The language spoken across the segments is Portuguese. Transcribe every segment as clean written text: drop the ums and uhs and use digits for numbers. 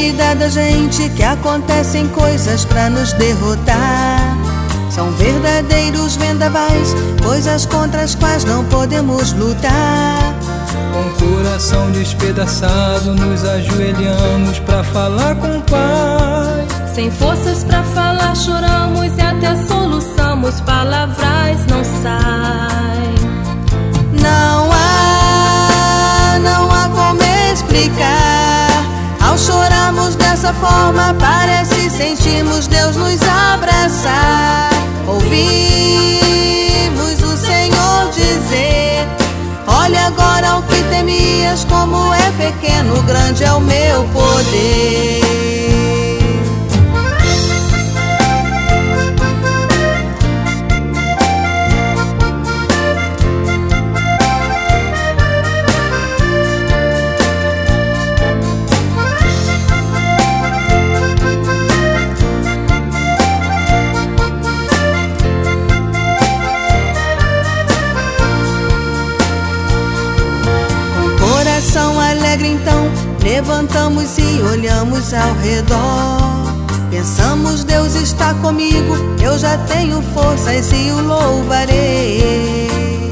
vida da gente que acontecem coisas pra nos derrotar. São verdadeiros vendavais, coisas contra as quais não podemos lutar. Com o coração despedaçado, nos ajoelhamos pra falar com o Pai. Sem forças pra falar, choramos e até soluçamos, palavras não saem. Não há como explicar. Ao chorarmos dessa forma, parece sentimos Deus nos abraçar. Ouvimos o Senhor dizer: olha agora o que temias, como é pequeno, grande é o meu poder. Alegre então, levantamos e olhamos ao redor. Pensamos, Deus está comigo, eu já tenho forças e o louvarei.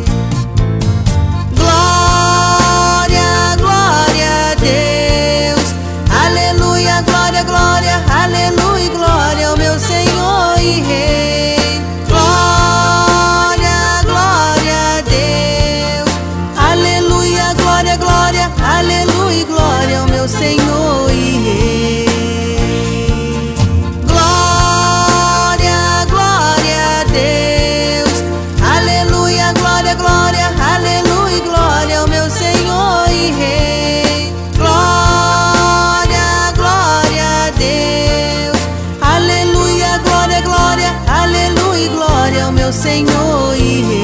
Glória, glória a Deus, aleluia, glória, glória, aleluia, glória ao meu Senhor e Rei. Glória, glória a Deus, aleluia, glória, glória, aleluia, glória ao meu Senhor e Rei. Glória, glória a Deus, aleluia, glória, glória, aleluia, glória ao meu Senhor e Rei. Glória, glória a Deus, aleluia, glória, glória, aleluia, glória ao meu Senhor e Rei.